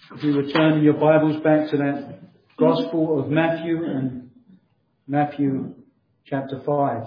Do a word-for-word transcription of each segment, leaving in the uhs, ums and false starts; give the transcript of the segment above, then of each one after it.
If you return your Bibles back to that Gospel of Matthew and Matthew chapter five.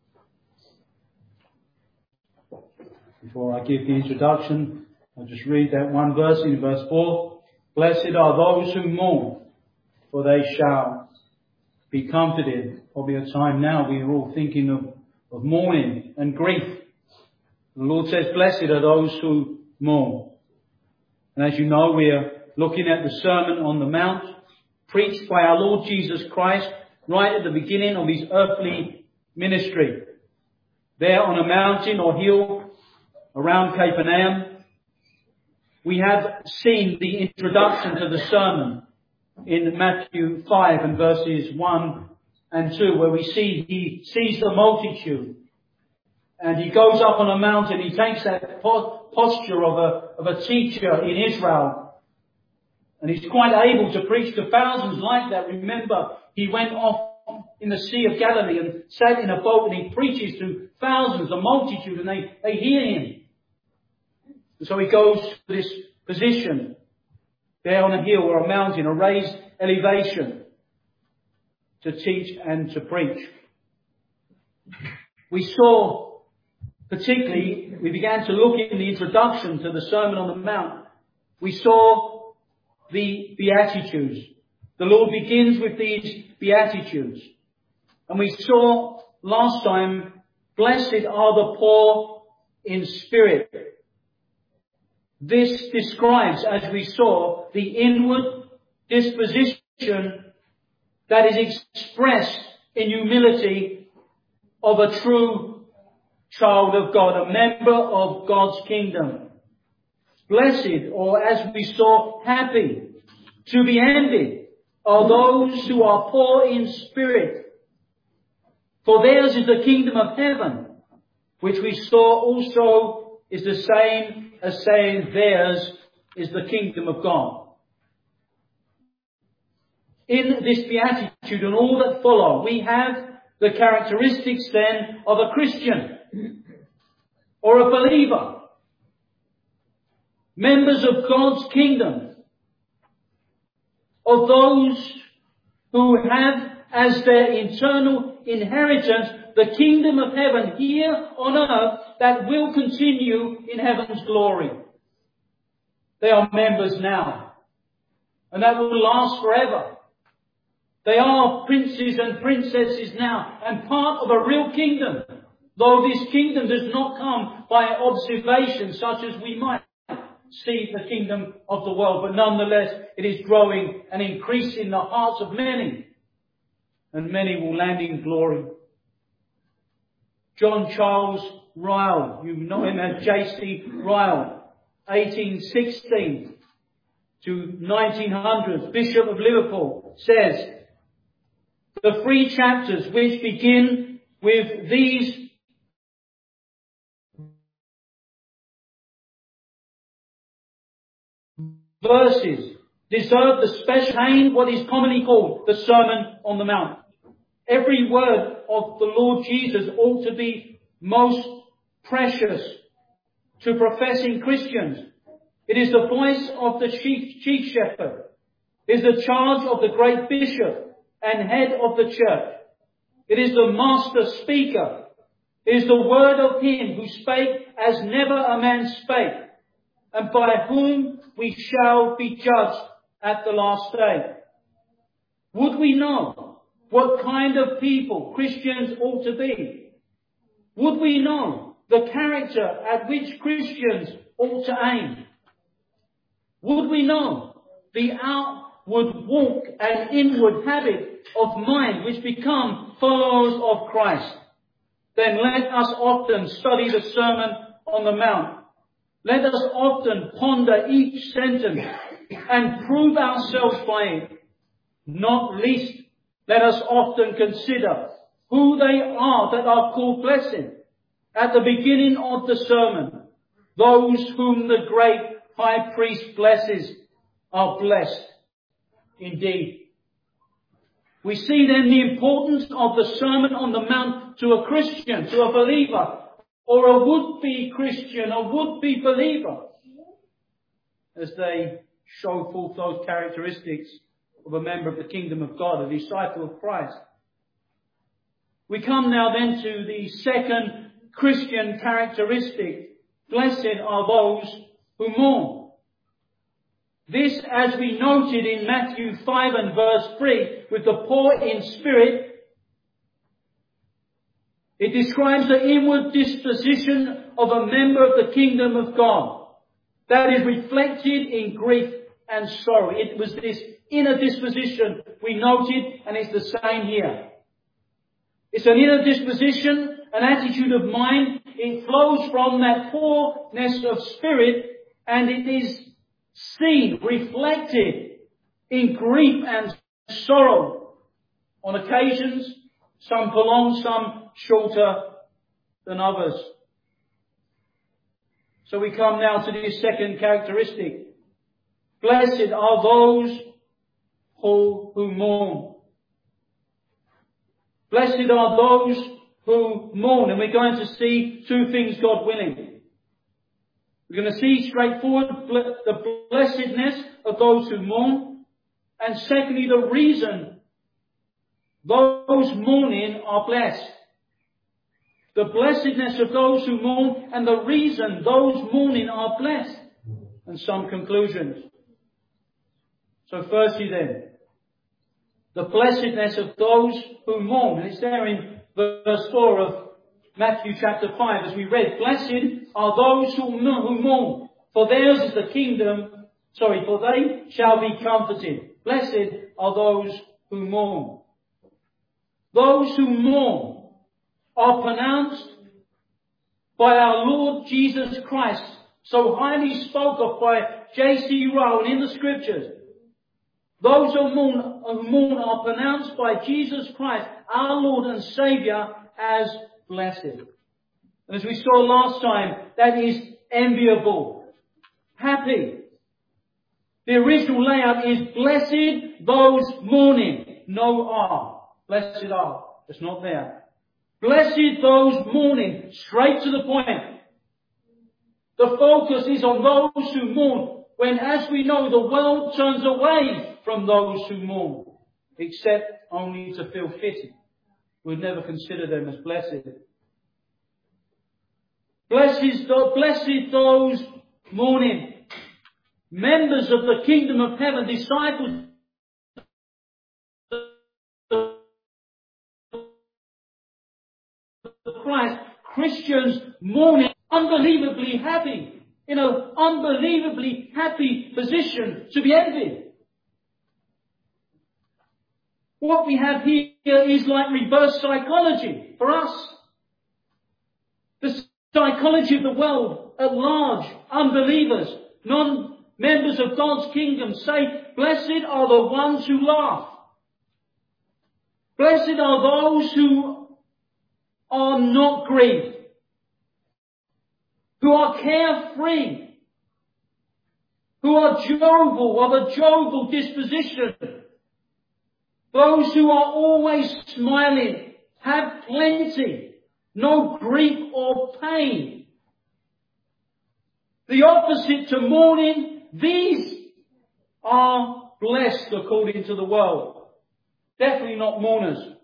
Before I give the introduction, I'll just read that one verse in verse four. Blessed are those who mourn, for they shall be comforted. Probably a time now we are all thinking of, of mourning and grief. The Lord says, blessed are those who mourn. And as you know, we are looking at the Sermon on the Mount, preached by our Lord Jesus Christ right at the beginning of his earthly ministry. There on a mountain or hill around Capernaum, we have seen the introduction to the sermon in Matthew five and verses one and two, where we see he sees the multitude and he goes up on a mountain. He takes that posture of a, of a teacher in Israel. And he's quite able to preach to thousands like that. Remember, he went off in the Sea of Galilee and sat in a boat and he preaches to thousands, a multitude, and they, they hear him. And so he goes to this position there on a hill or a mountain, a raised elevation, to teach and to preach. We saw, particularly, we began to look in the introduction to the Sermon on the Mount. We saw the Beatitudes. The Lord begins with these Beatitudes. And we saw last time, blessed are the poor in spirit. This describes, as we saw, the inward disposition that is expressed in humility of a true child of God, a member of God's kingdom. Blessed, or as we saw, happy, to be envied, are those who are poor in spirit, for theirs is the kingdom of heaven, which we saw also is the same as saying theirs is the kingdom of God. In this beatitude and all that follow, we have the characteristics then of a Christian or a believer, members of God's kingdom, of those who have as their internal inheritance the kingdom of heaven here on earth that will continue in heaven's glory. They are members now, and that will last forever. They are princes and princesses now, and part of a real kingdom, though this kingdom does not come by observation such as we might see the kingdom of the world, but nonetheless it is growing and increasing the hearts of many, and many will land in glory. John Charles Ryle, you know him as J C Ryle, eighteen sixteen to nineteen hundred, Bishop of Liverpool, says, the three chapters which begin with these verses deserve the special name, what is commonly called the Sermon on the Mount. Every word of the Lord Jesus ought to be most precious to professing Christians. It is the voice of the chief, chief shepherd. It is the charge of the great bishop and head of the church. It is the master speaker. It is the word of him who spake as never a man spake, and by whom we shall be judged at the last day. Would we know what kind of people Christians ought to be? Would we know the character at which Christians ought to aim? Would we know the outward walk and inward habit of mind which become followers of Christ? Then let us often study the Sermon on the Mount. Let us often ponder each sentence and prove ourselves by it. Not least, let us often consider who they are that are called blessed at the beginning of the sermon. Those whom the great high priest blesses are blessed indeed. We see then the importance of the Sermon on the Mount to a Christian, to a believer, or a would-be Christian, a would-be believer, as they show forth those characteristics of a member of the kingdom of God, a disciple of Christ. We come now then to the second Christian characteristic. Blessed are those who mourn. This, as we noted in Matthew five and verse three, with the poor in spirit, it describes the inward disposition of a member of the kingdom of God that is reflected in grief and sorrow. It was this inner disposition we noted, and it's the same here. It's an inner disposition, an attitude of mind. It flows from that poorness of spirit, and it is seen, reflected in grief and sorrow. On occasions, some prolonged, some shorter than others. So we come now to this second characteristic. Blessed are those who, who mourn. Blessed are those who mourn. And we're going to see two things, God willing. We're going to see straightforward the blessedness of those who mourn. And secondly, the reason those mourning are blessed. The blessedness of those who mourn and the reason those mourning are blessed. And some conclusions. So firstly then, the blessedness of those who mourn. And it's there in verse four of Matthew chapter five as we read. Blessed are those who mourn, for theirs is the kingdom, sorry, for they shall be comforted. Blessed are those who mourn. Those who mourn are pronounced by our Lord Jesus Christ, so highly spoke of by J C Ryle in the scriptures. Those who mourn, who mourn are pronounced by Jesus Christ, our Lord and Saviour, as blessed. And as we saw last time, that is enviable, happy. The original layout is blessed those mourning, no R. Blessed are, it's not there. Blessed those mourning, straight to the point. The focus is on those who mourn, when, as we know, the world turns away from those who mourn, except only to feel pity. We'd never consider them as blessed. Blessed, blessed those mourning, members of the kingdom of heaven, disciples of Christ, Christians mourning, unbelievably happy, in an unbelievably happy position to be envied. What we have here is like reverse psychology for us. The psychology of the world at large, unbelievers, non-members of God's kingdom say, blessed are the ones who laugh. Blessed are those who are not grieved, who are carefree, who are jovial, of a jovial disposition. Those who are always smiling, have plenty, no grief or pain. The opposite to mourning, these are blessed according to the world. Definitely not mourners.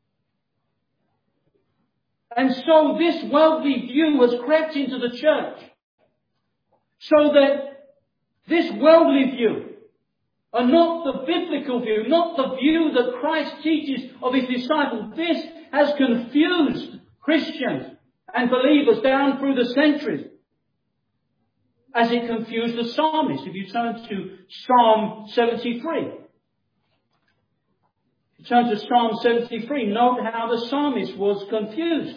And so this worldly view has crept into the church. So that this worldly view, and not the biblical view, not the view that Christ teaches of his disciples, this has confused Christians and believers down through the centuries, as it confused the psalmist. If you turn to Psalm seventy-three, if you turn to Psalm seventy-three, note how the psalmist was confused.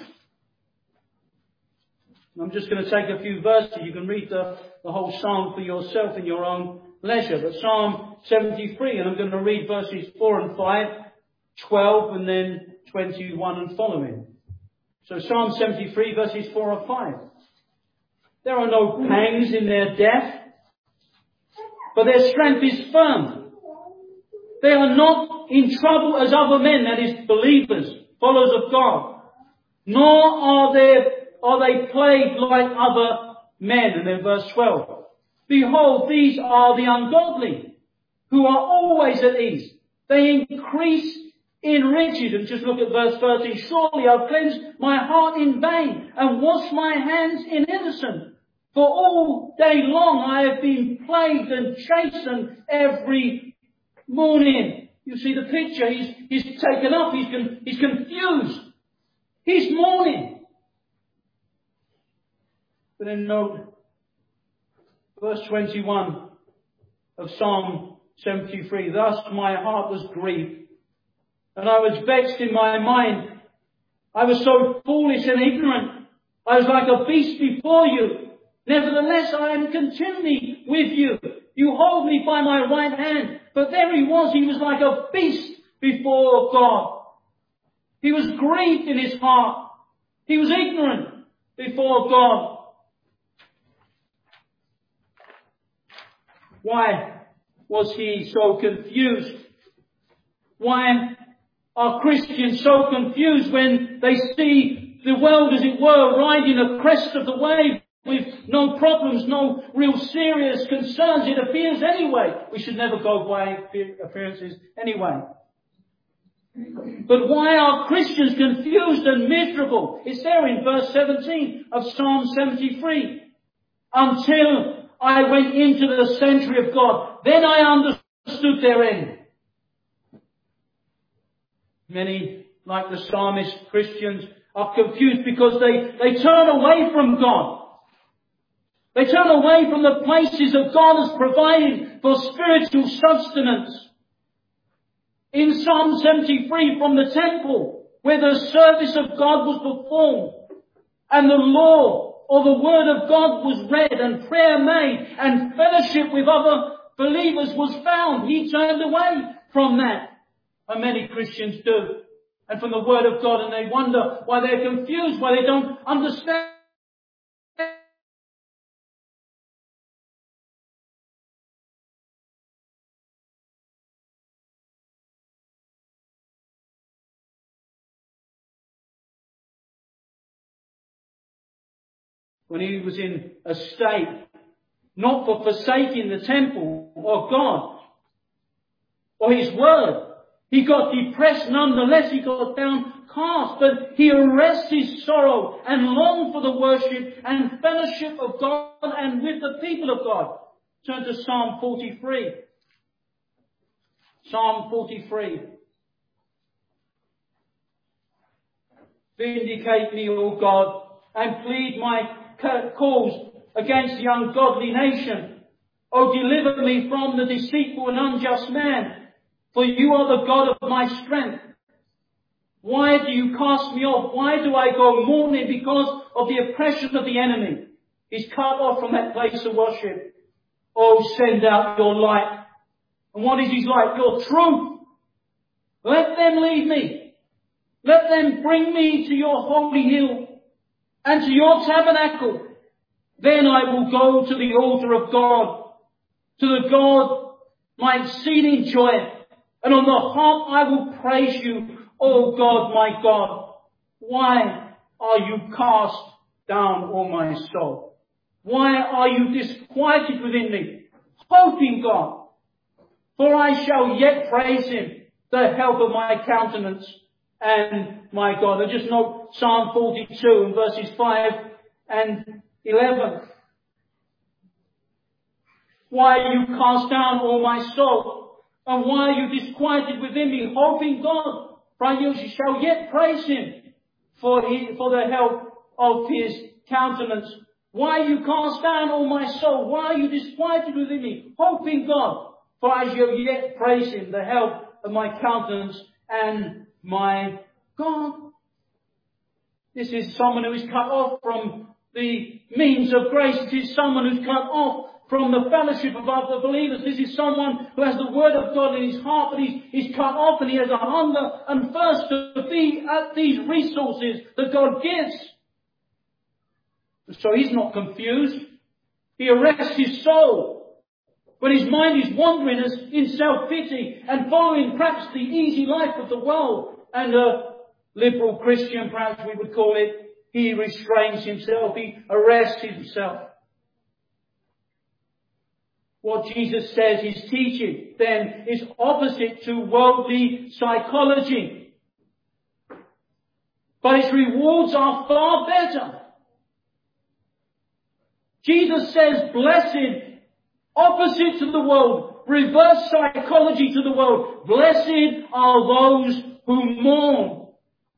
I'm just going to take a few verses. You can read the, the whole psalm for yourself in your own leisure. But Psalm seventy-three, and I'm going to read verses four and five, twelve, and then twenty-one and following. So Psalm seventy-three, verses four and five. There are no pangs in their death, but their strength is firm. They are not in trouble as other men, that is, believers, followers of God. Nor are they, are they plagued like other men. And then verse twelve. Behold, these are the ungodly, who are always at ease. They increase in riches. And just look at verse thirteen. Surely I've cleansed my heart in vain and washed my hands in innocence. For all day long I have been plagued and chastened every morning. You see the picture. He's, he's taken up. He's, con, he's confused. He's mourning. But then note verse twenty-one of Psalm seventy-three. Thus my heart was grieved, and I was vexed in my mind. I was so foolish and ignorant. I was like a beast before you. Nevertheless, I am continually with you. You hold me by my right hand. But there he was. He was like a beast before God. He was grieved in his heart. He was ignorant before God. Why was he so confused? Why are Christians so confused when they see the world, as it were, riding a crest of the wave with no problems, no real serious concerns, it appears anyway? We should never go by appearances anyway. But why are Christians confused and miserable? It's there in verse seventeen of Psalm seventy-three. Until I went into the sanctuary of God, then I understood their end. Many, like the psalmist, Christians, are confused because they, they turn away from God. They turn away from the places that God has provided for spiritual sustenance. In Psalm seventy-three, from the temple, where the service of God was performed, and the law or the word of God was read, and prayer made, and fellowship with other believers was found, he turned away from that. And many Christians do. And from the word of God, and they wonder why they're confused, why they don't understand. When he was in a state, not for forsaking the temple or God or his word, he got depressed nonetheless, he got downcast, but he arrested his sorrow and longed for the worship and fellowship of God and with the people of God. Turn to Psalm forty-three. Psalm forty-three. Vindicate me, O God, and plead my cause against the ungodly nation. O deliver me from the deceitful and unjust man, for you are the God of my strength. Why do you cast me off? Why do I go mourning because of the oppression of the enemy? He's cut off from that place of worship. Oh, send out your light. And what is his light? Your truth. Let them lead me. Let them bring me to your holy hill and to your tabernacle. Then I will go to the altar of God, to the God, my exceeding joy. And on the harp I will praise you, O God, my God. Why are you cast down, O my soul? Why are you disquieted within me? Hope in God, for I shall yet praise him, the help of my countenance and my God. And just note Psalm forty-two and verses five and eleven. Why are you cast down, O my soul? And why are you disquieted within me? Hope in God, for I shall yet praise him for, he, for the help of his countenance. Why are you cast down, O my soul? Why are you disquieted within me? Hope in God, for I shall yet praise him, the help of my countenance and my God. This is someone who is cut off from the means of grace. This is someone who's cut off from the fellowship of other believers. This is someone who has the word of God in his heart, but he's, he's cut off and he has a hunger and thirst to be at these resources that God gives. So he's not confused. He arrests his soul when his mind is wandering as in self-pity and following perhaps the easy life of the world. And a liberal Christian, perhaps we would call it, he restrains himself. He arrests himself. what Jesus says His teaching then is opposite to worldly psychology. But its rewards are far better. Jesus says, blessed, opposite to the world, reverse psychology to the world. Blessed are those who mourn.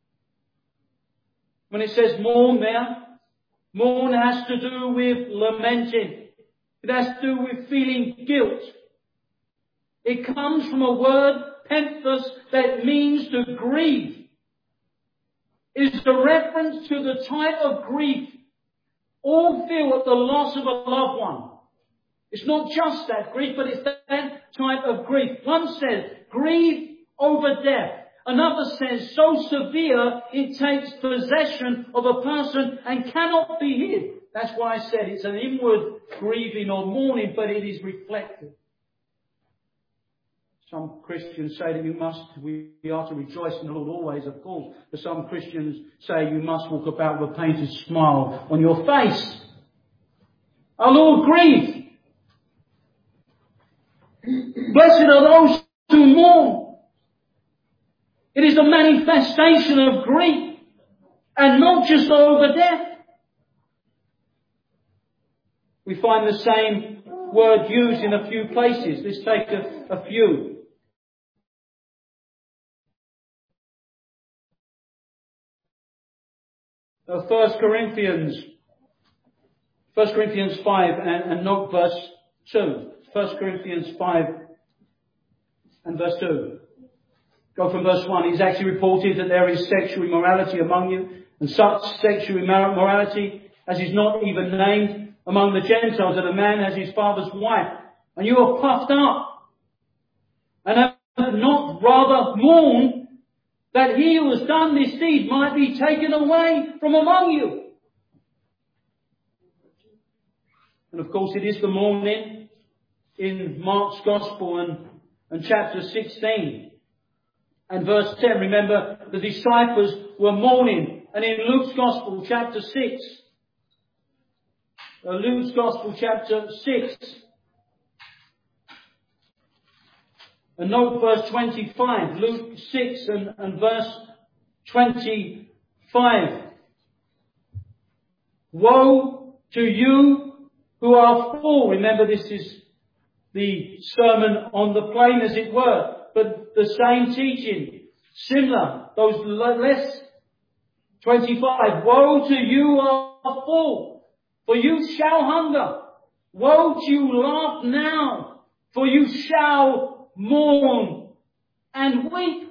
When it says mourn there, mourn has to do with lamenting. It has to do with feeling guilt. It comes from a word, penthus, that means to grieve. It is a reference to the type of grief all feel at the loss of a loved one. It's not just that grief, but it's that type of grief. One says, grieve over death. Another says, so severe it takes possession of a person and cannot be hid. That's why I said it's an inward grieving or mourning, but it is reflective. Some Christians say that you must, we are to rejoice in the Lord always, of course. But some Christians say you must walk about with a painted smile on your face. Our Lord grieved. Blessed are those who mourn. It is a manifestation of grief, and not just over death. We find the same word used in a few places. Let's take a, a few. Uh, First Corinthians, First Corinthians five and, and not verse two. First Corinthians five and verse two. Go from verse one. It's actually reported that there is sexual immorality among you, and such sexual immorality as is not even named among the Gentiles, that a man has his father's wife, and you are puffed up, and have not rather mourned that he who has done this deed might be taken away from among you. And of course it is the mourning in Mark's Gospel and, and chapter sixteen and verse ten. Remember, the disciples were mourning. And in Luke's Gospel chapter six, uh, Luke's Gospel chapter six, and note verse twenty-five, Luke six and, and verse twenty-five. Woe to you who are full. Remember, this is the Sermon on the Plain, as it were, but the same teaching, similar, those less. twenty-five. Woe to you who are full, for you shall hunger. Woe to you, laugh now, for you shall mourn and weep.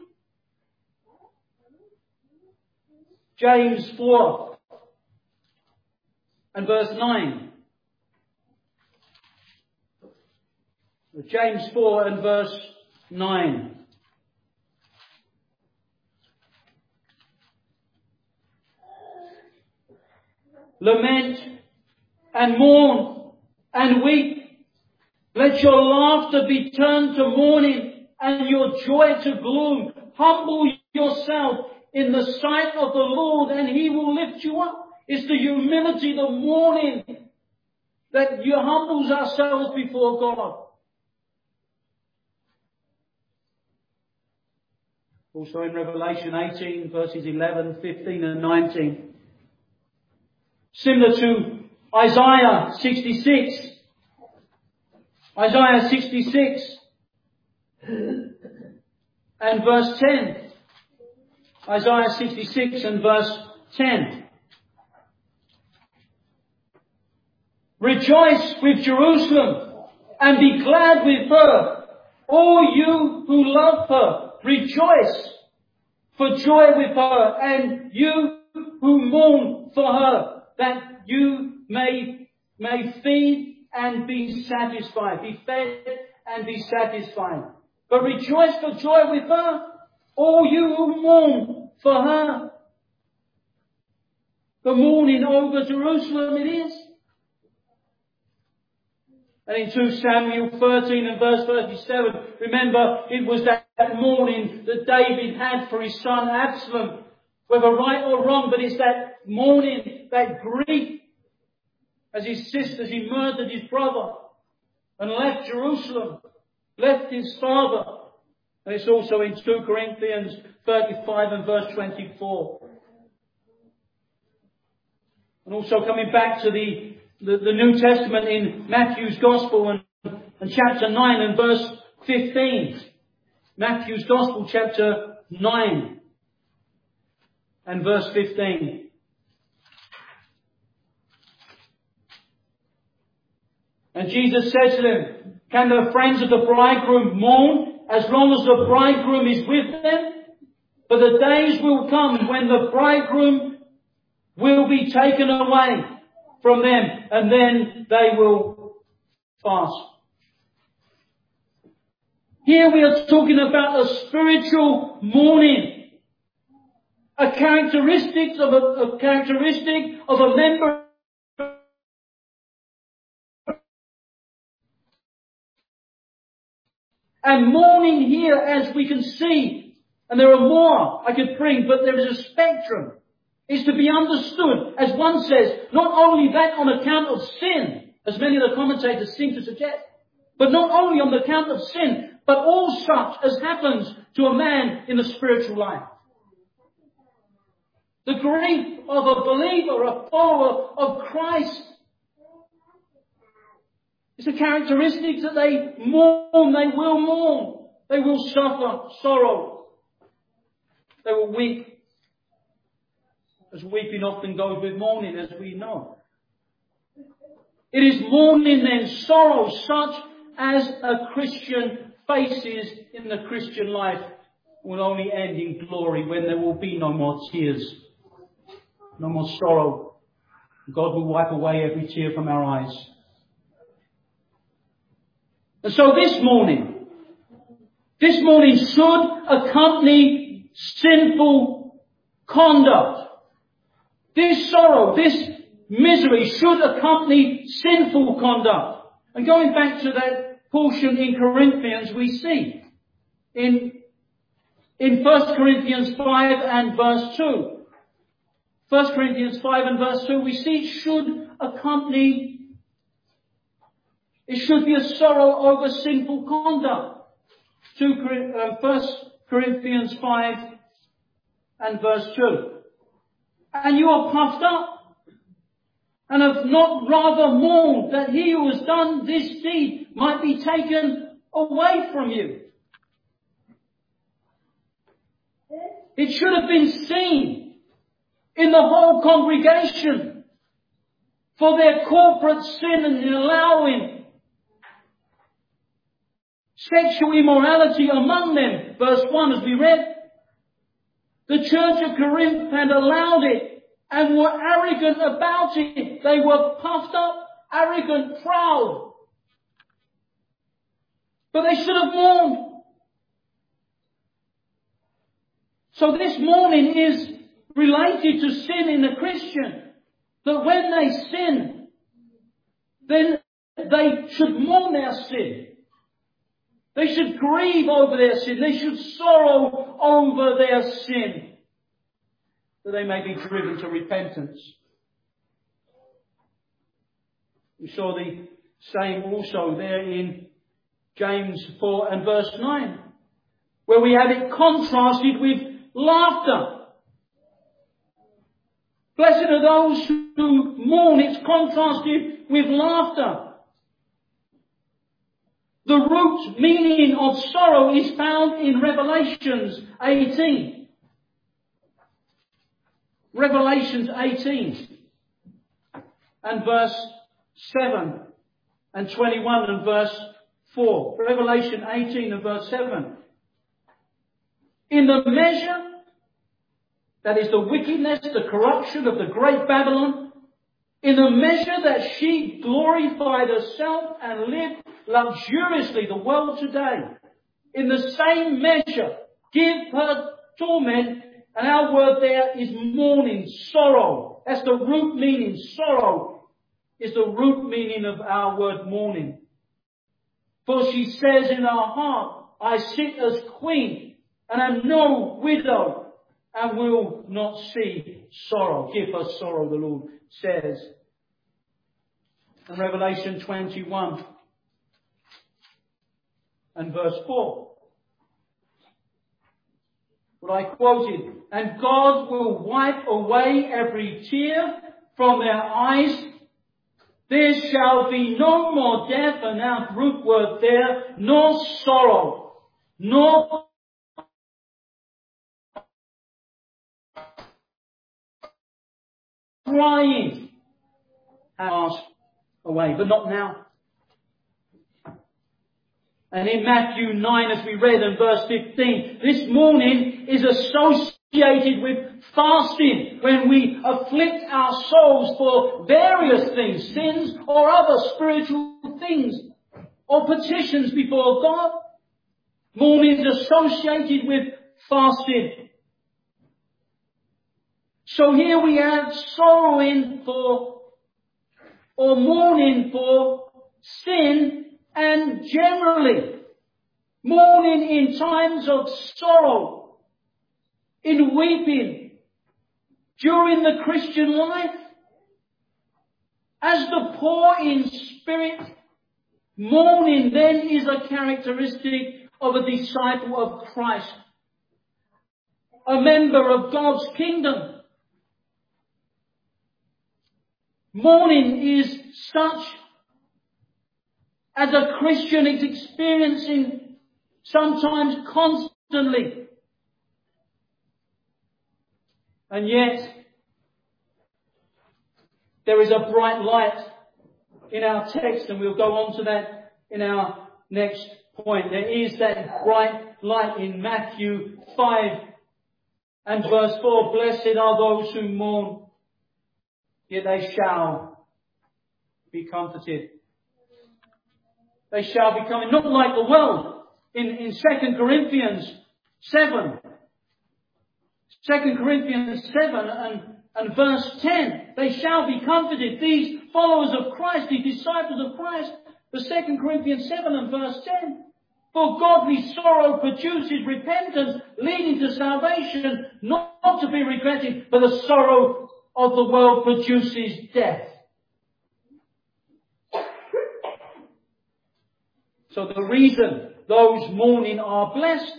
James four and verse nine. James four and verse nine. Lament and mourn and weep. Let your laughter be turned to mourning and your joy to gloom. Humble yourself in the sight of the Lord and He will lift you up. It's the humility, the mourning that you humbles ourselves before God. Also in Revelation eighteen, verses eleven, fifteen and nineteen. Similar to Isaiah sixty-six. Isaiah sixty-six and verse ten. Isaiah sixty-six and verse ten. Rejoice with Jerusalem and be glad with her, all you who love her. Rejoice for joy with her, and you who mourn for her, that you may, may feed and be satisfied. Be fed and be satisfied. But rejoice for joy with her, all you who mourn for her. The mourning over Jerusalem it is. And in two Samuel thirteen and verse thirty-seven, remember, it was that, that mourning that David had for his son Absalom, whether right or wrong, but it's that mourning, that grief, as his sisters, he murdered his brother. and left Jerusalem, left his father. And it's also in two Corinthians thirty-five and verse twenty-four. And also coming back to the, the, the New Testament in Matthew's Gospel and, and chapter nine and verse fifteen. Matthew's Gospel chapter nine and verse fifteen. And Jesus said to them, "Can the friends of the bridegroom mourn as long as the bridegroom is with them? For the days will come when the bridegroom will be taken away from them, and then they will fast." Here we are talking about a spiritual mourning, a characteristic of a, a characteristic of a member. And mourning here, as we can see, and there are more I could bring, but there is a spectrum, is to be understood, as one says, not only that on account of sin, as many of the commentators seem to suggest, but not only on account of sin, but all such as happens to a man in the spiritual life. The grief of a believer, a follower of Christ, it's a characteristic that they mourn, they will mourn, they will suffer sorrow, they will weep, as weeping often goes with mourning, as we know. It is mourning then, sorrow such as a Christian faces in the Christian life will only end in glory when there will be no more tears, no more sorrow. God will wipe away every tear from our eyes. And so this morning, this morning should accompany sinful conduct. This sorrow, this misery should accompany sinful conduct. And going back to that portion in Corinthians, we see in, in First Corinthians five and verse two. First Corinthians five and verse two, we see it should accompany It should be a sorrow over sinful conduct. First Corinthians five and verse two. And you are puffed up, and have not rather mourned that he who has done this deed might be taken away from you. It should have been seen in the whole congregation for their corporate sin and in allowing sexual immorality among them. Verse one, as we read, the church of Corinth had allowed it and were arrogant about it. They were puffed up, arrogant, proud. But they should have mourned. So this mourning is related to sin in the Christian. That when they sin, then they should mourn their sin. They should grieve over their sin. They should sorrow over their sin, that they may be driven to repentance. We saw the same also there in James four and verse nine, where we have it contrasted with laughter. Blessed are those who mourn. It's contrasted with laughter. The root meaning of sorrow is found in Revelations eighteen. Revelations eighteen and verse seven and twenty-one and verse four. Revelation eighteen and verse seven. In the measure, that is the wickedness, the corruption of the great Babylon, in the measure that she glorified herself and lived luxuriously the world today, in the same measure, give her torment, and our word there is mourning, sorrow. That's the root meaning. Sorrow is the root meaning of our word mourning. For she says in her heart, I sit as queen, and am no widow, and will not see sorrow. Give her sorrow, the Lord says. In Revelation twenty-one and verse four. What I quoted, and God will wipe away every tear from their eyes. There shall be no more death, and our root word there, nor sorrow, nor crying. Passed away, but not now. And in Matthew nine, as we read in verse fifteen, this mourning is associated with fasting, when we afflict our souls for various things, sins or other spiritual things, or petitions before God. Mourning is associated with fasting. So here we have sorrowing for, or mourning for sin, and generally mourning in times of sorrow, in weeping, during the Christian life. As the poor in spirit, mourning then is a characteristic of a disciple of Christ, a member of God's kingdom. Mourning is such as a Christian is experiencing sometimes constantly. And yet, there is a bright light in our text, and we'll go on to that in our next point. There is that bright light in Matthew five and verse four. Blessed are those who mourn, yet they shall be comforted. They shall be comforted. Not like the world. In, in Second Corinthians seven. Second Corinthians seven and, and verse ten. They shall be comforted. These followers of Christ, these disciples of Christ. The Second Corinthians seven and verse ten. For godly sorrow produces repentance, leading to salvation, not, not to be regretted, but the sorrow of the world produces death. So the reason those mourning are blessed,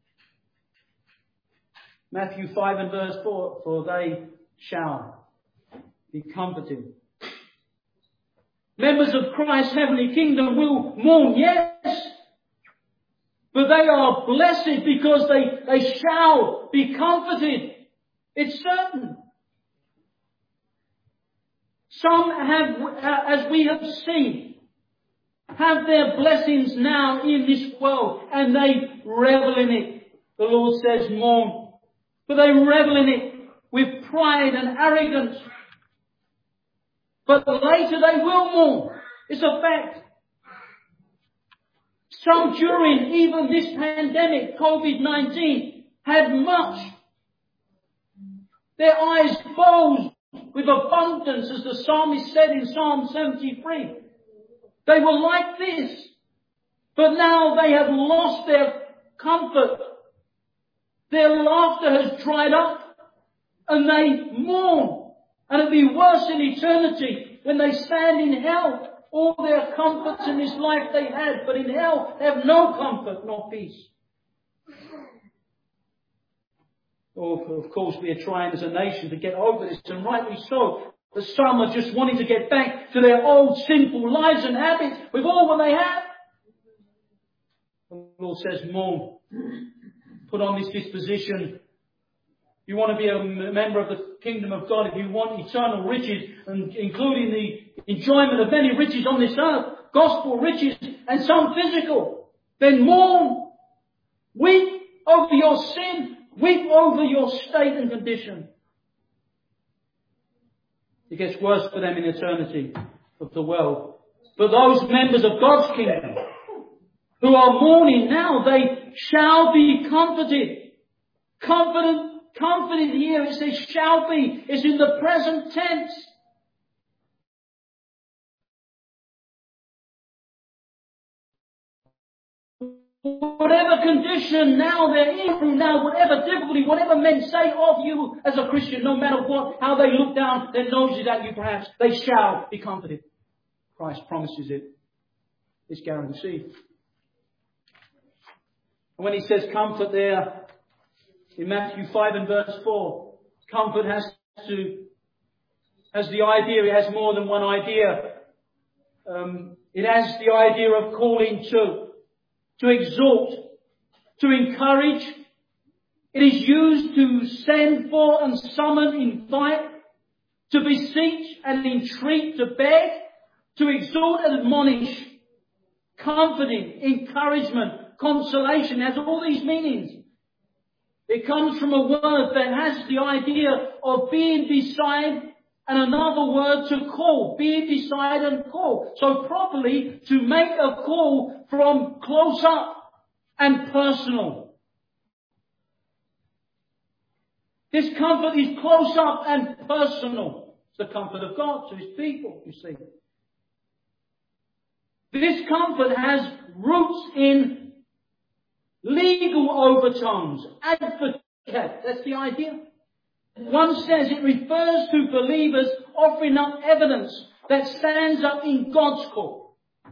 Matthew five and verse four, for they shall be comforted. Members of Christ's heavenly kingdom will mourn, yes, but they are blessed because they, they shall be comforted. It's certain. Some have, as we have seen, have their blessings now in this world, and they revel in it. The Lord says mourn, but they revel in it with pride and arrogance. But later they will mourn. It's a fact. Some during even this pandemic, COVID nineteen, had much. Their eyes bulged with abundance, as the psalmist said in Psalm seventy-three. They were like this, but now they have lost their comfort. Their laughter has dried up, and they mourn. And it'll be worse in eternity when they stand in hell. All their comforts in this life they had, but in hell they have no comfort nor peace. Oh, of course, we are trying as a nation to get over this, and rightly so. But some are just wanting to get back to their old sinful lives and habits with all that they have. The Lord says, mourn. Put on this disposition. You want to be a member of the kingdom of God, if you want eternal riches, and including the enjoyment of many riches on this earth, gospel riches, and some physical, then mourn. Weep over your sin. Weep over your state and condition. It gets worse for them in eternity of the world. But those members of God's kingdom who are mourning now, they shall be comforted. Confident, comforted here, it says shall be. It's in the present tense. Whatever condition now they're in, now whatever difficulty, whatever men say of you as a Christian, no matter what, how they look down their noses at you perhaps, they shall be comforted. Christ promises it. It's guaranteed. And when he says comfort there in Matthew five and verse four, comfort has to, has the idea, it has more than one idea. Um, it has the idea of calling to, to exhort, to encourage. It is used to send for and summon, invite, to beseech and entreat, to beg, to exhort and admonish, comforting, encouragement, consolation, has all these meanings. It comes from a word that has the idea of being beside and another word to call, being beside and call. So properly to make a call from close up and personal. This comfort is close up and personal. It's the comfort of God to His people, you see. This comfort has roots in legal overtones. Advocate, that's the idea. One says it refers to believers offering up evidence that stands up in God's court.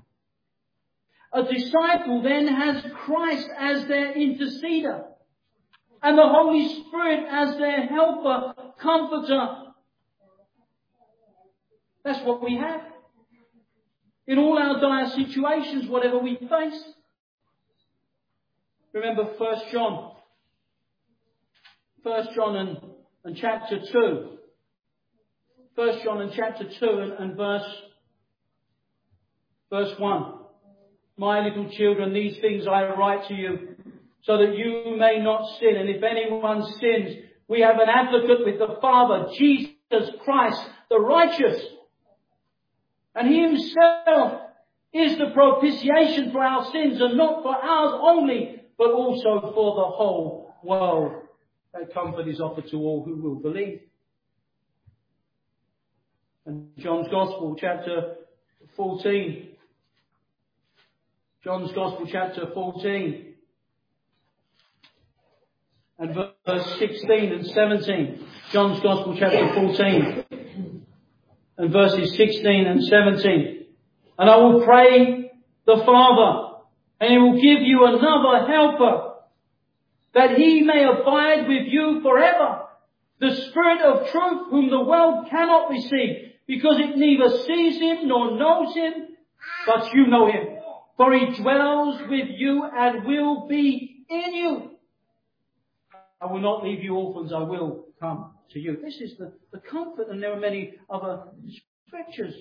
A disciple then has Christ as their interceder and the Holy Spirit as their helper, comforter. That's what we have. In all our dire situations, whatever we face. Remember First John. First John and, and chapter two. First John and chapter two and, and verse, verse one. My little children, these things I write to you, so that you may not sin. And if anyone sins, we have an advocate with the Father, Jesus Christ, the righteous. And He Himself is the propitiation for our sins, and not for ours only, but also for the whole world. That comfort is offered to all who will believe. And John's Gospel, chapter fourteen. John's Gospel, chapter fourteen. And verse sixteen and seventeen. John's Gospel, chapter fourteen. And verses sixteen and seventeen. And I will pray the Father, and He will give you another helper, that He may abide with you forever. The Spirit of truth, whom the world cannot receive, because it neither sees Him nor knows Him, but you know Him. For He dwells with you and will be in you. I will not leave you orphans, I will come to you. This is the, the comfort, and there are many other scriptures.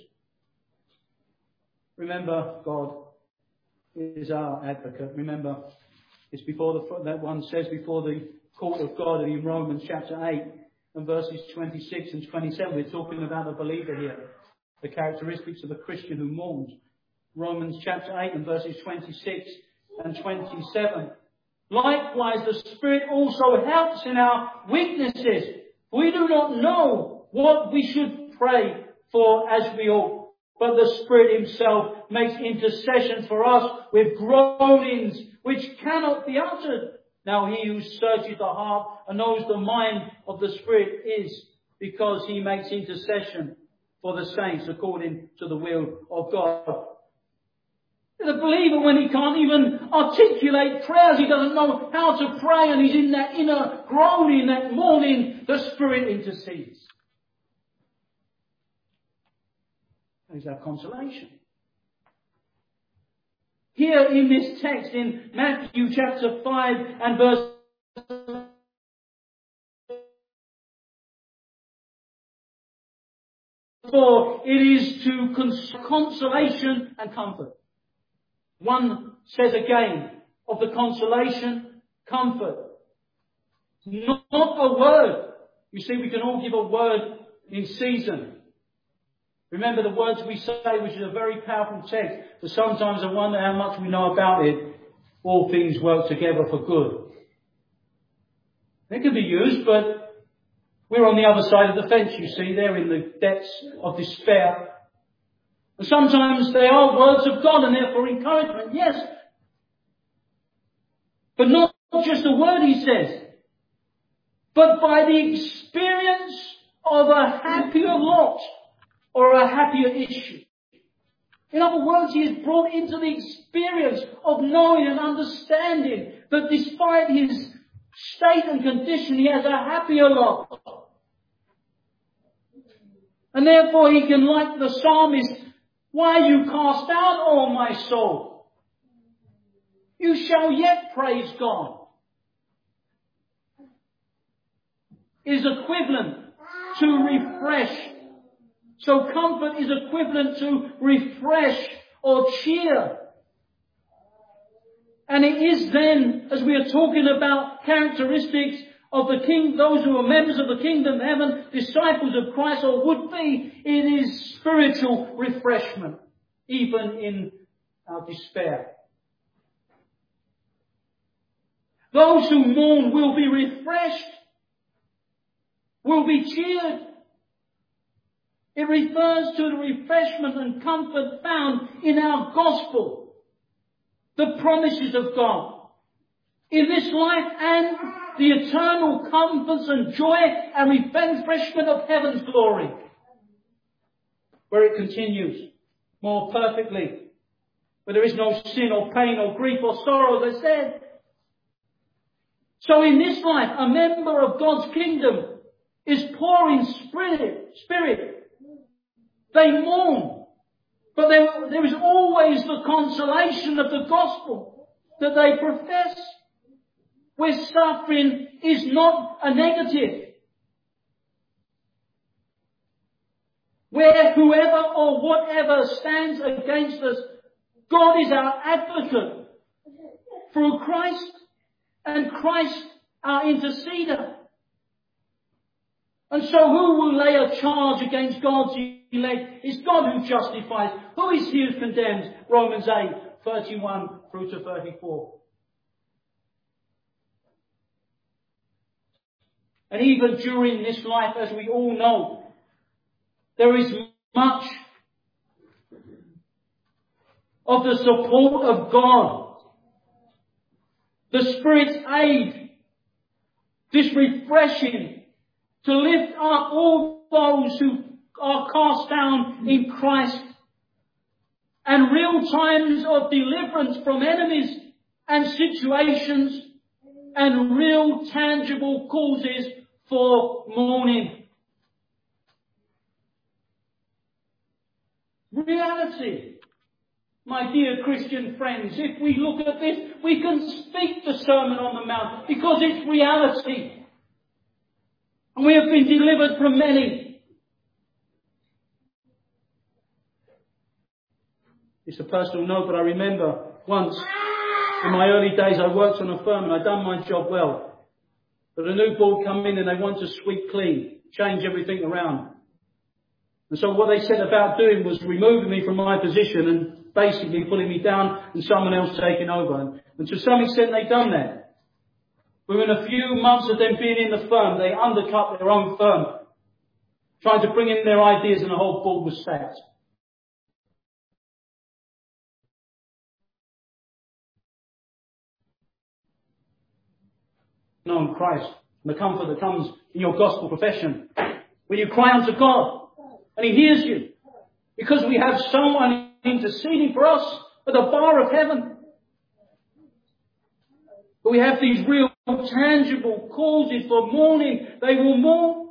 Remember, God is our advocate. Remember, it's before the, that one says before the court of God in Romans chapter eight and verses twenty-six and twenty-seven. We're talking about a believer here. The characteristics of a Christian who mourns. Romans chapter eight and verses twenty-six and twenty-seven. Likewise, the Spirit also helps in our weaknesses. We do not know what we should pray for as we ought, but the Spirit Himself makes intercession for us with groanings which cannot be uttered. Now He who searches the heart and knows the mind of the Spirit is, because He makes intercession for the saints according to the will of God. The believer, when he can't even articulate prayers, he doesn't know how to pray, and he's in that inner groaning, that mourning, the Spirit intercedes. That is our consolation. Here in this text, in Matthew chapter five and verse four, it is to cons- consolation and comfort. One says again of the consolation, comfort. Not a word. You see, we can all give a word in season. Remember the words we say, which is a very powerful text, but sometimes I wonder how much we know about it. All things work together for good. They can be used, but we're on the other side of the fence, you see. They're in the depths of despair. And sometimes they are words of God and therefore encouragement, yes. But not just a word, he says, but by the experience of a happier lot or a happier issue. In other words, he is brought into the experience of knowing and understanding that despite his state and condition, he has a happier lot. And therefore he can, like the psalmist, why are you cast down, O my soul? You shall yet praise God. Is equivalent to refresh. So comfort is equivalent to refresh or cheer. And it is then, as we are talking about characteristics of the king, those who are members of the kingdom of heaven, disciples of Christ, or would be, it is spiritual refreshment, even in our despair. Those who mourn will be refreshed, will be cheered. It refers to the refreshment and comfort found in our gospel, the promises of God, in this life and the eternal comforts and joy and refreshment of heaven's glory, where it continues more perfectly, where there is no sin or pain or grief or sorrow, as I said. So in this life, a member of God's kingdom is poor in spirit. spirit. They mourn, but there, there is always the consolation of the gospel that they profess, where suffering is not a negative, where whoever or whatever stands against us, God is our advocate through Christ, and Christ our interceder. And so who will lay a charge against God's elect? It's God who justifies. Who is he who condemns? Romans eight, thirty-one through to thirty-four. And even during this life, as we all know, there is much of the support of God, the Spirit's aid, this refreshing, to lift up all those who are cast down in Christ, and real times of deliverance from enemies and situations, and real tangible causes for mourning. Reality. My dear Christian friends, if we look at this, we can speak the Sermon on the Mount because it's reality. And we have been delivered from many. It's a personal note, but I remember once in my early days I worked on a firm and I'd done my job well. But a new board come in and they want to sweep clean, change everything around. And so what they set about doing was removing me from my position and basically putting me down and someone else taking over. And to some extent they've done that. Within a few months of them being in the firm, they undercut their own firm, trying to bring in their ideas, and the whole board was sacked. Knowing Christ and the comfort that comes in your gospel profession, when you cry unto God and He hears you, because we have someone interceding for us at the bar of heaven. But we have these real tangible causes for mourning. They will mourn.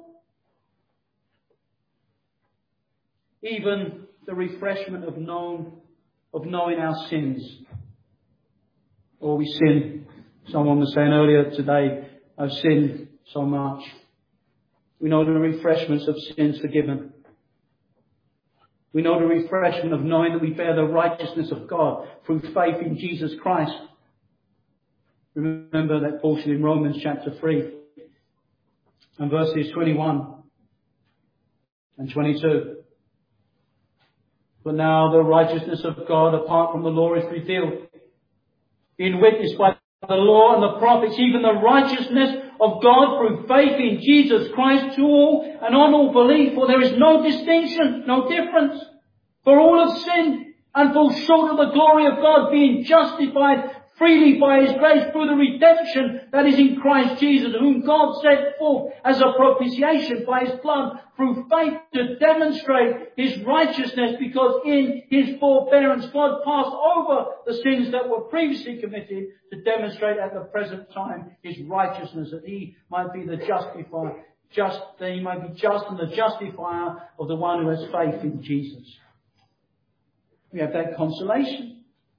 Even the refreshment of known, of knowing our sins. Or we sin. Someone was saying earlier today, I've sinned so much. We know the refreshments of sins forgiven. We know the refreshment of knowing that we bear the righteousness of God through faith in Jesus Christ. Remember that portion in Romans chapter three and verses twenty-one and twenty-two. But now the righteousness of God apart from the law is revealed, being witnessed by the law and the prophets, even the righteousness of God through faith in Jesus Christ to all and on all belief. For there is no distinction, no difference. For all have sinned and fall short of the glory of God, being justified freely by His grace through the redemption that is in Christ Jesus, whom God set forth as a propitiation by His blood through faith to demonstrate His righteousness, because in His forbearance God passed over the sins that were previously committed to demonstrate at the present time His righteousness, that He might be the justifier, just, that He might be just and the justifier of the one who has faith in Jesus. We have that consolation.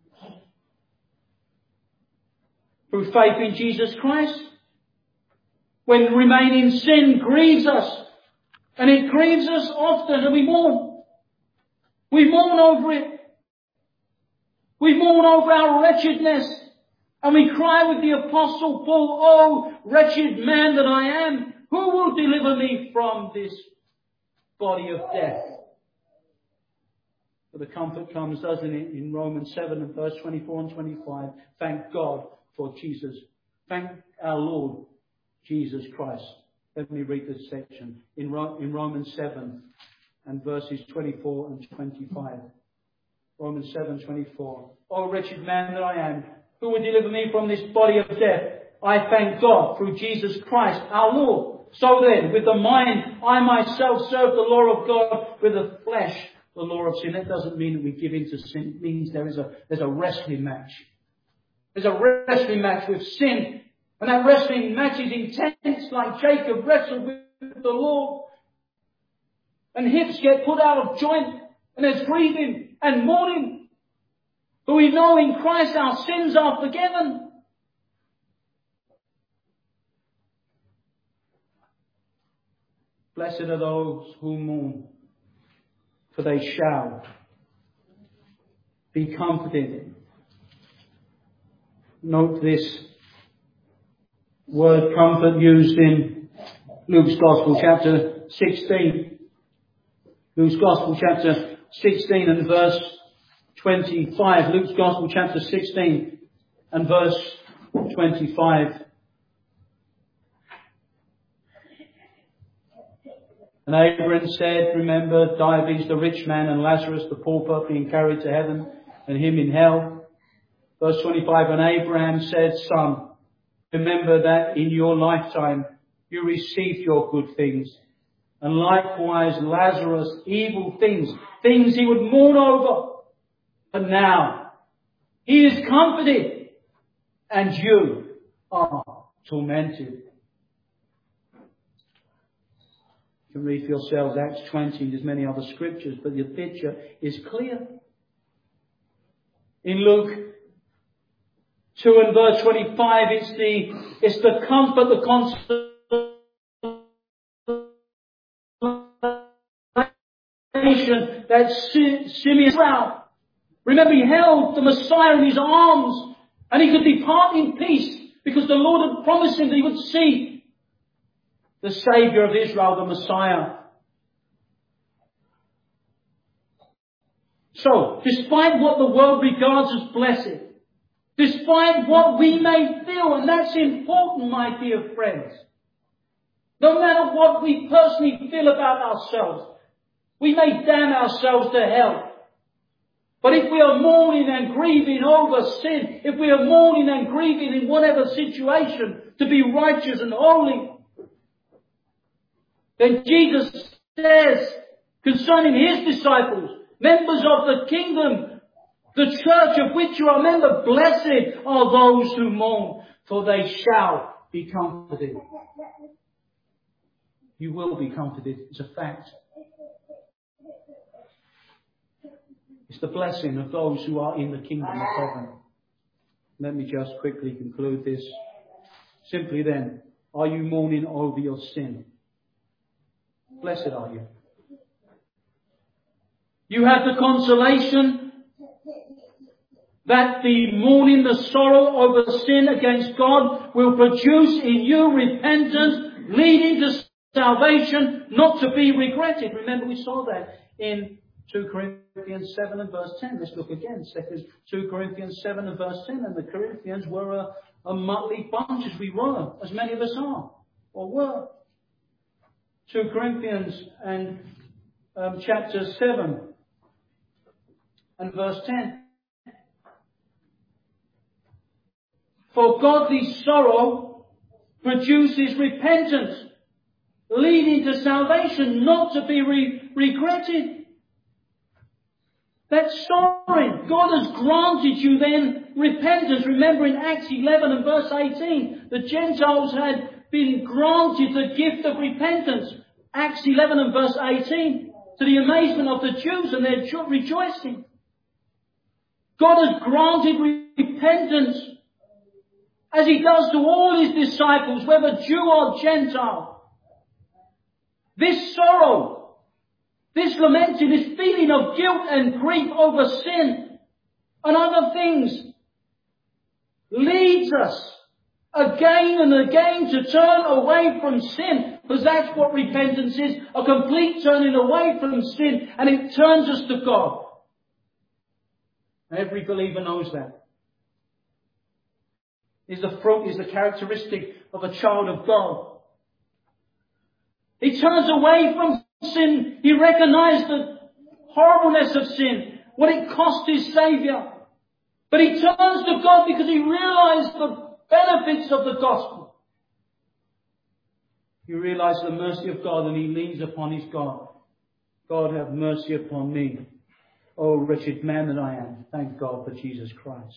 Through faith in Jesus Christ. When remaining in sin grieves us, and it grieves us often, and we mourn. We mourn over it. We mourn over our wretchedness, and we cry with the Apostle Paul, "Oh, wretched man that I am, who will deliver me from this body of death?" But the comfort comes, doesn't it, in Romans seven and verse twenty-four and twenty-five. Thank God for Jesus. Thank our Lord Jesus Christ. Let me read this section. In, Ro- in Romans seven and verses twenty-four and twenty-five. Romans seven, twenty-four. "O wretched man that I am, who will deliver me from this body of death? I thank God through Jesus Christ our Lord. So then, with the mind, I myself serve the law of God, with the flesh, the law of sin." That doesn't mean that we give in to sin. It means there is a, there's a wrestling match. There's a wrestling match with sin. And that wrestling match is intense, like Jacob wrestled with the Lord. And hips get put out of joint. And there's grieving and mourning. But we know in Christ our sins are forgiven. Blessed are those who mourn, for they shall be comforted. Note this word comfort used in Luke's Gospel, chapter sixteen. Luke's Gospel, chapter sixteen and verse twenty-five. Luke's Gospel, chapter sixteen and verse twenty-five. "And Abraham said, remember Dives the rich man and Lazarus the pauper being carried to heaven, and him in hell." Verse twenty-five, "And Abraham said, Son, remember that in your lifetime you received your good things, and likewise Lazarus evil things, things he would mourn over. But now he is comforted, and you are tormented." You can read for yourselves Acts twenty, there's many other scriptures, but the picture is clear. In Luke two and verse twenty-five, it's the, it's the comfort, the consolation that Simeon found. Remember, he held the Messiah in his arms, and he could depart in peace, because the Lord had promised him that he would see the Saviour of Israel, the Messiah. So, despite what the world regards as blessed, despite what we may feel, and that's important, my dear friends, no matter what we personally feel about ourselves, we may damn ourselves to hell. But if we are mourning and grieving over sin, if we are mourning and grieving in whatever situation to be righteous and holy, then Jesus says concerning His disciples, members of the kingdom, the church of which you are member, blessed are those who mourn, for they shall be comforted. You will be comforted. It's a fact. It's the blessing of those who are in the kingdom of heaven. Let me just quickly conclude this. Simply then, are you mourning over your sin? Blessed are you. You have the consolation that the mourning, the sorrow over sin against God will produce in you repentance, leading to salvation, not to be regretted. Remember, we saw that in two Corinthians seven and verse ten. Let's look again. two Corinthians seven and verse ten. And the Corinthians were a, a motley bunch, as we were, as many of us are, or were. two Corinthians and um, chapter seven and verse ten. For godly sorrow produces repentance, leading to salvation, not to be re- regretted. That's sorry. God has granted you then repentance. Remember in Acts eleven and verse eighteen, the Gentiles had been granted the gift of repentance. Acts eleven and verse eighteen, to the amazement of the Jews and their jo- rejoicing. God has granted repentance, as He does to all His disciples, whether Jew or Gentile. This sorrow, this lamenting, this feeling of guilt and grief over sin and other things leads us again and again to turn away from sin, because that's what repentance is, a complete turning away from sin, and it turns us to God. Every believer knows that. Is the fruit, is the characteristic of a child of God. He turns away from sin. He recognized the horribleness of sin, what it cost his Saviour. But he turns to God because he realized the benefits of the gospel. He realized the mercy of God, and he leans upon his God. God, have mercy upon me, O wretched man that I am. Thank God for Jesus Christ.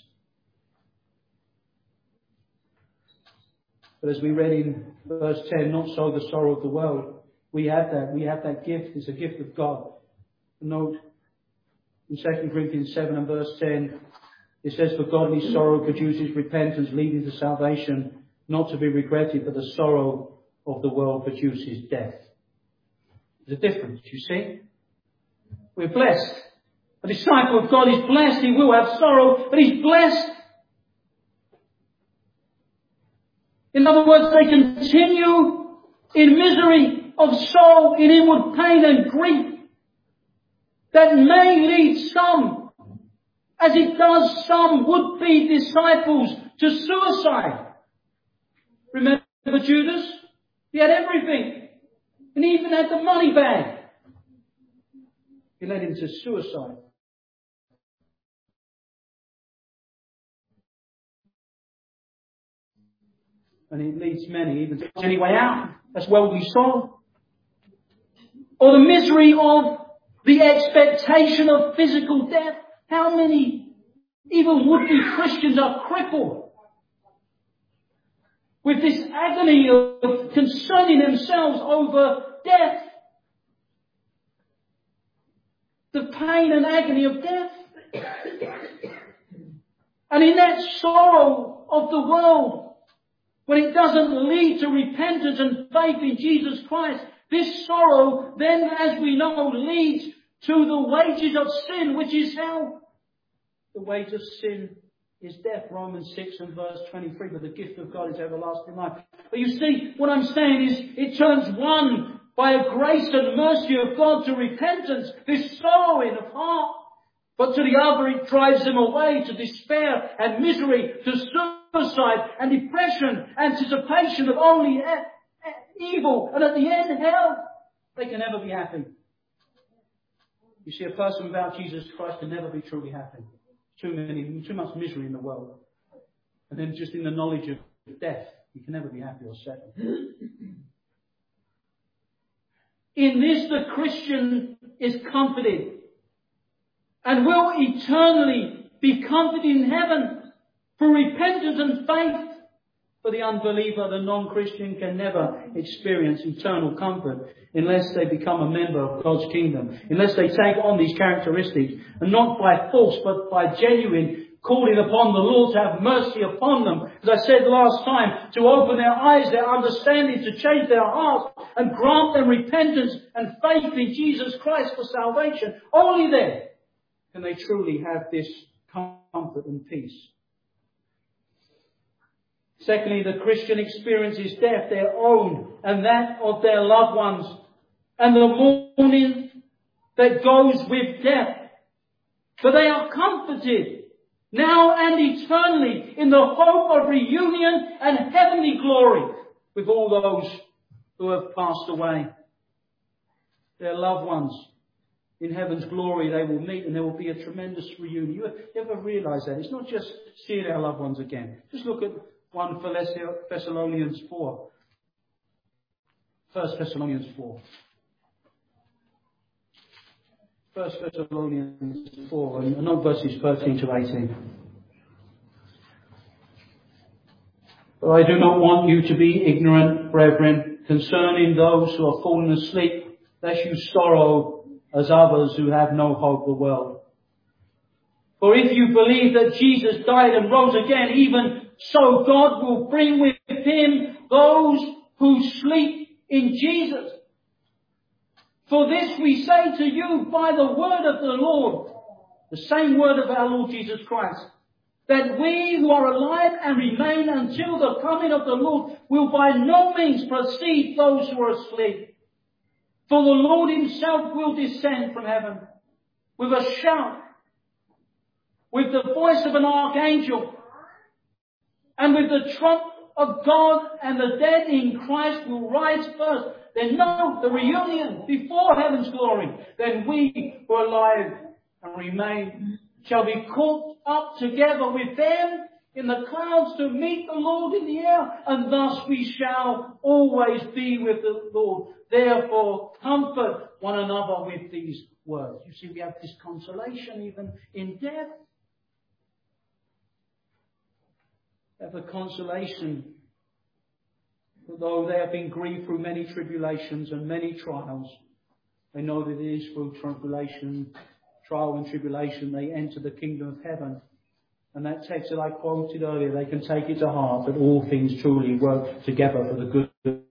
But as we read in verse ten, not so the sorrow of the world. We have that. We have that gift. It's a gift of God. Note in Second Corinthians seven and verse ten, it says, for godly sorrow produces repentance, leading to salvation, not to be regretted, but the sorrow of the world produces death. There's a difference, you see. We're blessed. A disciple of God is blessed. He will have sorrow, but he's blessed. In other words, they continue in misery of soul, in inward pain and grief, that may lead some, as it does some would-be disciples, to suicide. Remember Judas? He had everything. And he even had the money bag. He led him to suicide. And it leads many even to any way out. That's worldly sorrow. Or the misery of the expectation of physical death. How many even would-be Christians are crippled with this agony of concerning themselves over death? The pain and agony of death. And in that sorrow of the world, when it doesn't lead to repentance and faith in Jesus Christ, this sorrow then, as we know, leads to the wages of sin, which is hell. The wage of sin is death, Romans six and verse twenty-three, but the gift of God is everlasting life. But you see, what I'm saying is, it turns one by a grace and mercy of God to repentance, this sorrowing of heart. But to the other, it drives them away to despair and misery, to suicide and depression, anticipation of only evil, and at the end, hell. They can never be happy. You see, a person without Jesus Christ can never be truly happy. Too many, too much misery in the world. And then just in the knowledge of death, you can never be happy or settled. In this, the Christian is comforted and will eternally be comforted in heaven for repentance and faith. For the unbeliever, the non-Christian, can never experience eternal comfort unless they become a member of God's kingdom, unless they take on these characteristics, and not by force, but by genuine calling upon the Lord to have mercy upon them. As I said last time, to open their eyes, their understanding, to change their hearts, and grant them repentance and faith in Jesus Christ for salvation. Only then can they truly have this comfort and peace. Secondly, the Christian experiences death, their own and that of their loved ones, and the mourning that goes with death. But they are comforted now and eternally in the hope of reunion and heavenly glory with all those who have passed away. Their loved ones In heaven's glory they will meet and there will be a tremendous reunion. You ever realise that? It's not just seeing our loved ones again. Just look at First Thessalonians four. First Thessalonians four. First Thessalonians four, and not verses thirteen to eighteen. But I do not want you to be ignorant, brethren, concerning those who are fallen asleep, lest you sorrow as others who have no hope of the world. For if you believe that Jesus died and rose again, even so God will bring with him those who sleep in Jesus. For this we say to you by the word of the Lord, the same word of our Lord Jesus Christ, that we who are alive and remain until the coming of the Lord will by no means precede those who are asleep. For the Lord himself will descend from heaven with a shout, with the voice of an archangel, and with the trump of God, and the dead in Christ will rise first. Then know the reunion before heaven's glory. Then we who are alive and remain shall be caught up together with them in the clouds to meet the Lord in the air, and thus we shall always be with the Lord. Therefore, comfort one another with these words. You see, we have this consolation even in death. We have the consolation, although they have been grieved through many tribulations and many trials. They know that it is through tribulation, trial and tribulation, they enter the kingdom of heaven. And that text that I quoted earlier, they can take it to heart that all things truly work together for the good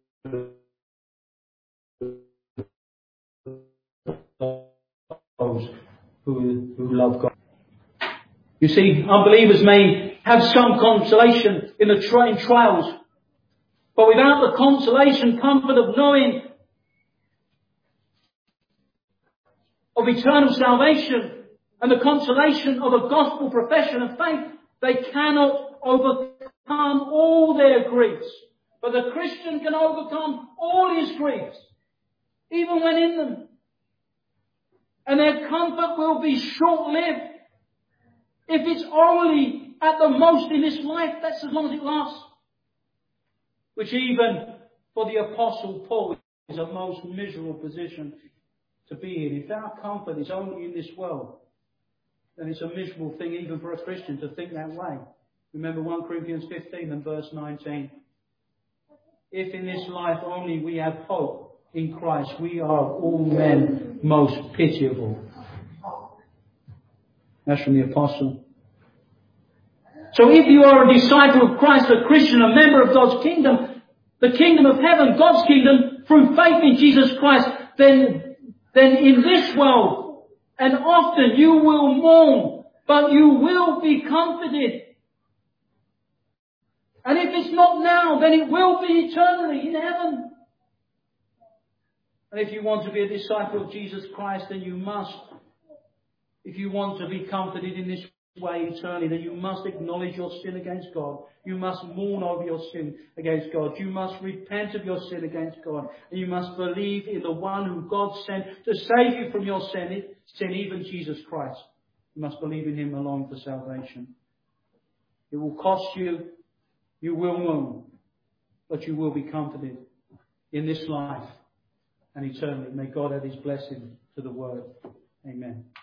of those who, who love God. You see, unbelievers may have some consolation in the tri- in trials, but without the consolation, comfort of knowing of eternal salvation and the consolation of a gospel profession of faith, they cannot overcome all their griefs. But the Christian can overcome all his griefs, even when in them. And their comfort will be short-lived. If it's only at the most in this life, that's as long as it lasts. Which even for the Apostle Paul is a most miserable position to be in. If our comfort is only in this world, then it's a miserable thing even for a Christian to think that way. Remember First Corinthians fifteen and verse nineteen. If in this life only we have hope in Christ, we are all men most pitiable. That's from the Apostle. So if you are a disciple of Christ, a Christian, a member of God's kingdom, the kingdom of heaven, God's kingdom, through faith in Jesus Christ, then, then in this world, and often you will mourn, but you will be comforted. And if it's not now, then it will be eternally in heaven. And if you want to be a disciple of Jesus Christ, then you must, if you want to be comforted in this way eternally, then you must acknowledge your sin against God. You must mourn over your sin against God. You must repent of your sin against God. And you must believe in the one who God sent to save you from your sin, sin, even Jesus Christ. You must believe in him alone for salvation. It will cost you. You will mourn. But you will be comforted in this life and eternally. May God add his blessing to the word. Amen.